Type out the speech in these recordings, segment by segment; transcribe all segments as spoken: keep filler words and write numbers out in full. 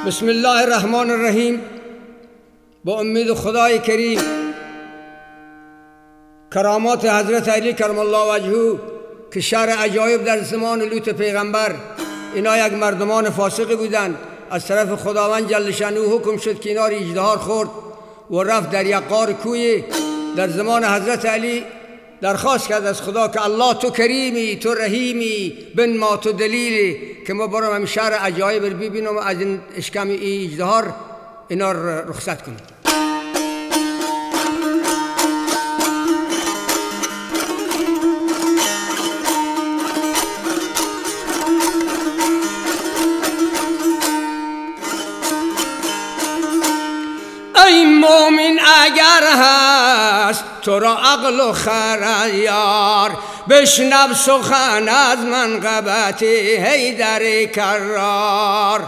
بسم الله الرحمن الرحیم. با امید خدای کریم کرامات حضرت علی کرم الله وجهه که شر عجایب در زمان لوط پیغمبر، اینا یک مردمان فاسقی بودند، از طرف خداوند جل شأنه حکم شد که اینا اژدهار خورد و رفت در یک غار کوی. در زمان حضرت علی درخواست کرد از خدا که الله تو کریمی، تو رحیمی، بن ما تو دلیلی که ما برام هم شر عجایب رو ببینم و از این اشکم ای اژدهار اینا رو رخصت کنیم. ای مومن اگر هست تو را عقل و خرد یار، بشنو سخن از منقبت حیدر کرار.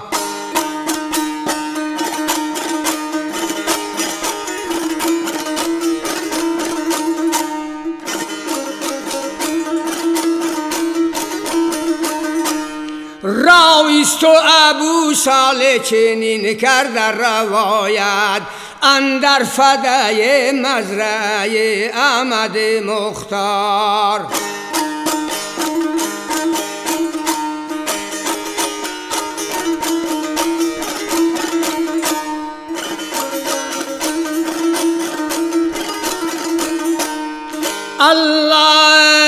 راویست و ابو صالح چنین کرد در روایت، اندر فدای مزرعه احمد مختار. الله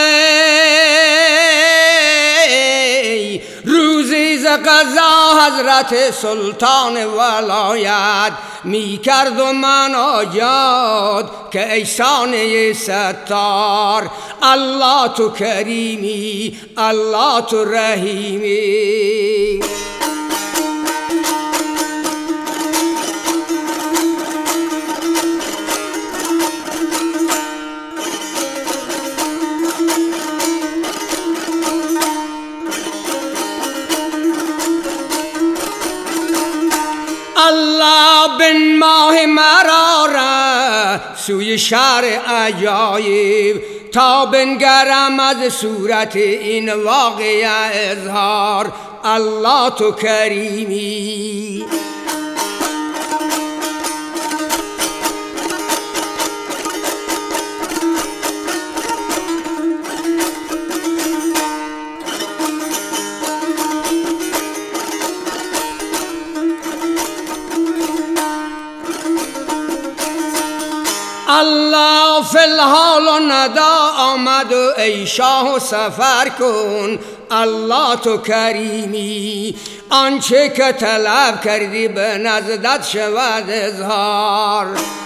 روزی ز قضا حضرت سلطان ولایت می کرد و مناجات که ای سانه ستار. الله تو کریمی، الله تو رحیمی. الله بن ماه مراره سوی شهر عجایب، تا بنگرم از صورت این واقعه اظهار. الله تو کریمی. الله فی الحال و ندا آمد و ای شاه و سفر کن. الله تو کریمی، آنچه که طلب کردی به نزدت شود اظهار.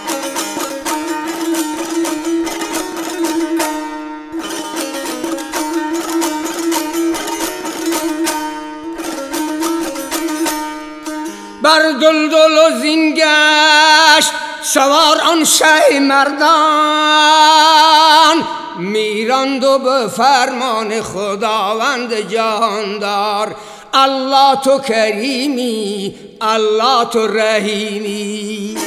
بر دلدل و زین گشت سوار آن شه مردان، میراند و به فرمان خداوند جهاندار. الله تو کریمی، الله تو رحیمی.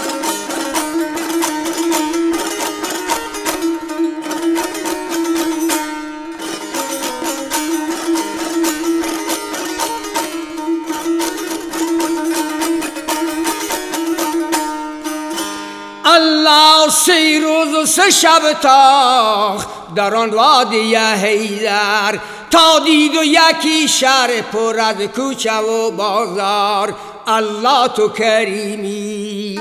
الله سی روز و سه شب تاخت در آن وادی حیدر، تا دید و یکی شهر پر از کوچه و بازار. الله تو کریمی.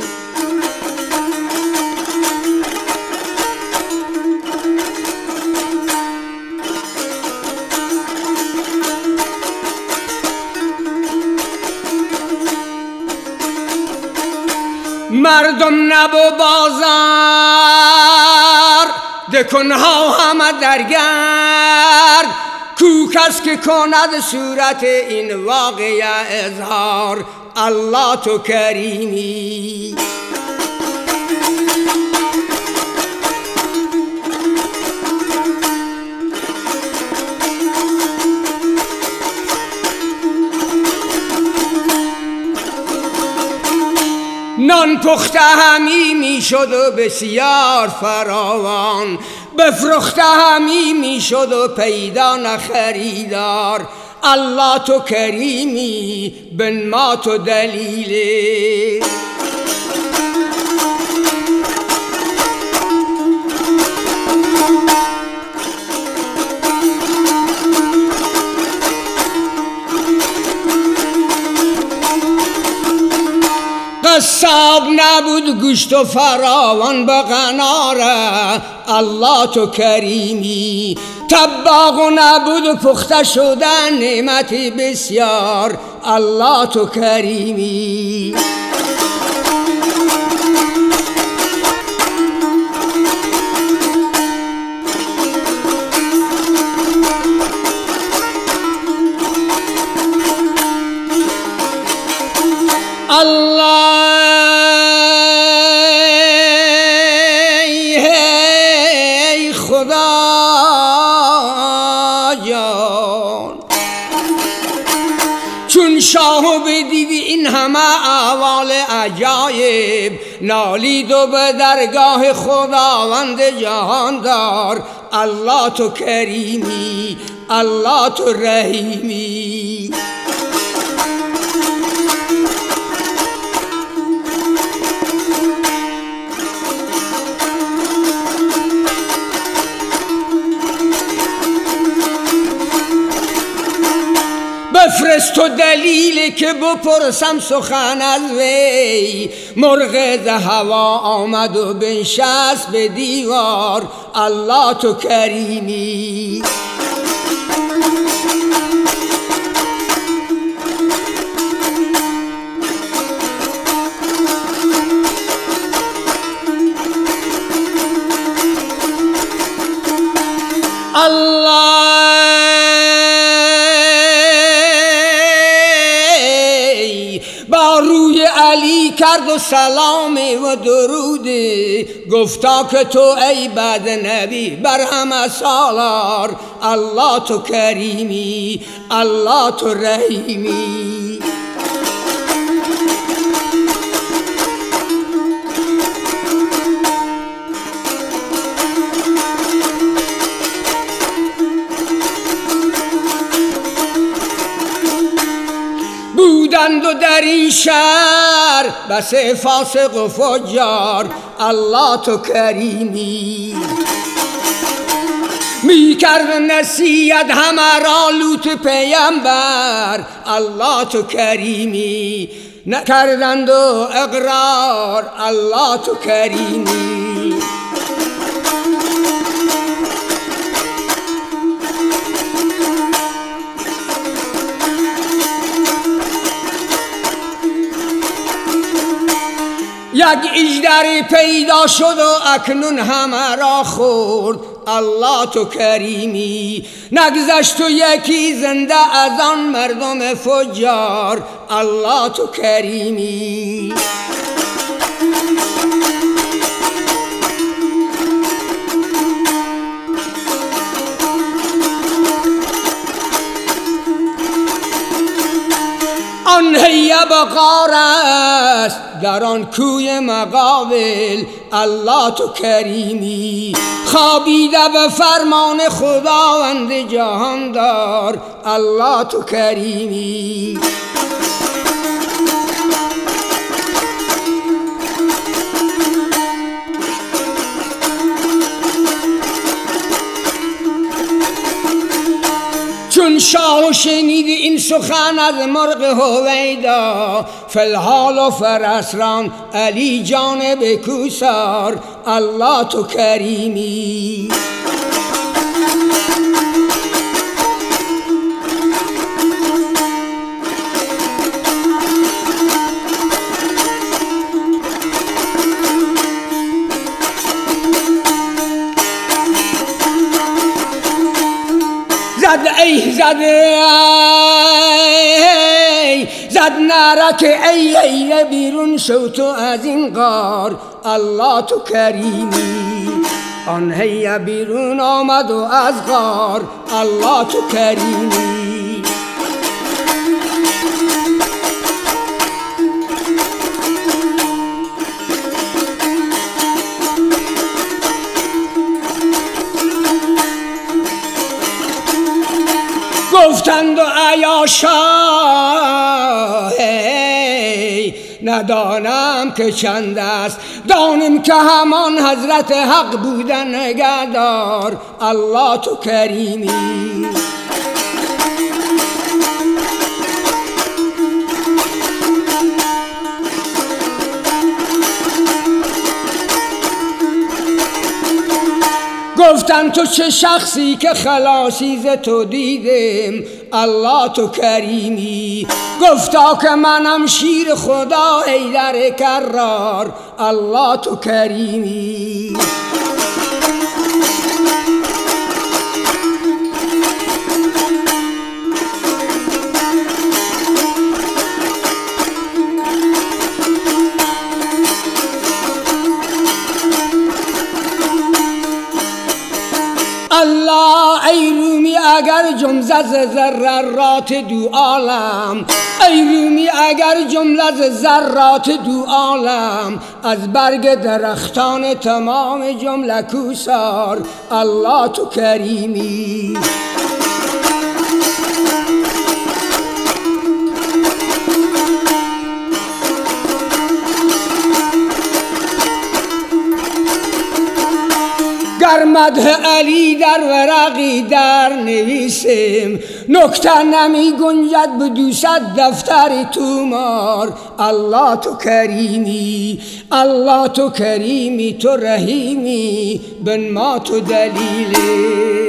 مردم نب و بازار دکنها همه در گرد، کو کس که کند صورت این واقعه اظهار. الله تو کریمی. نان پخته همی می شد و بسیار فراوان، بفروخته همی می شد و پیدا نخریدار. الله تو کریمی بن ما تو دلیلی. قصاب نبود گوشت و فراوان به قناره، الله تو کریمی. طباق نبود پخته شدن نعمتی بسیار، الله تو کریمی. الله ای خدا جان، چون شاه بدیدی این همه احوال عجایب، نالید و به درگاه خداوند جهاندار، الله تو کریمی، الله تو رحیمی. بفرست و دلیلی که بپرسم سخن از وی، مرغ ز هوا آمد و بنشست به دیوار، الله تو کریمی. الله با روی علی کرد و سلام و درودی، گفتا که تو ای بد نبی بر همه سالار، الله تو کریمی، الله تو رحیمی. بودند و در این شهر بس فاسق و فجار، الله تو کریمی. می کرد نصیحت همه را لوط پیامبر، الله تو کریمی. نکردند و اقرار، الله تو کریمی. یک اژدر پیدا شد و اکنون همه را خورد، الله تو کریمی. نگذشت و یکی زنده از آن مردم فجار، الله تو کریمی. آن هی بقار است در آن کوی مقابل، الله تو کریمی. خوابیده به فرمان خداوند جهاندار، الله تو کریمی. چون شاه شنید این سخن از مرغ هویدا، فالحال و فرسران علی جانب کوسار، الله تو کریمی. زد ای زد ای زد نره که ای ای بیرون شو تو از این غار، الله تو کریمی. آن هی بیرون آمد و از غار، الله تو کریمی. گفتند و عیاشا ندانم که چند است، دانم که همان حضرت حق بودن نگهدار. الله تو کریمی. گفتن تو چه شخصی که خلاصی ز تو دیدم، الله تو کریمی. گفتا که منم شیر خدا حیدر کرار، الله تو کریمی. الله ای رومی اگر جمله ز ذرات دو عالم، ای رومی اگر جمله ز ذرات دو عالم، از برگ درختان تمام جمله کوسار، الله تو کریمی. گر مدح علی در ورقی در نویسم، نکته نمی گنجد به دوصد دفتر تومار، الله تو کریمی. الله تو کریمی، تو رحیمی، بن ما تو دلیلی.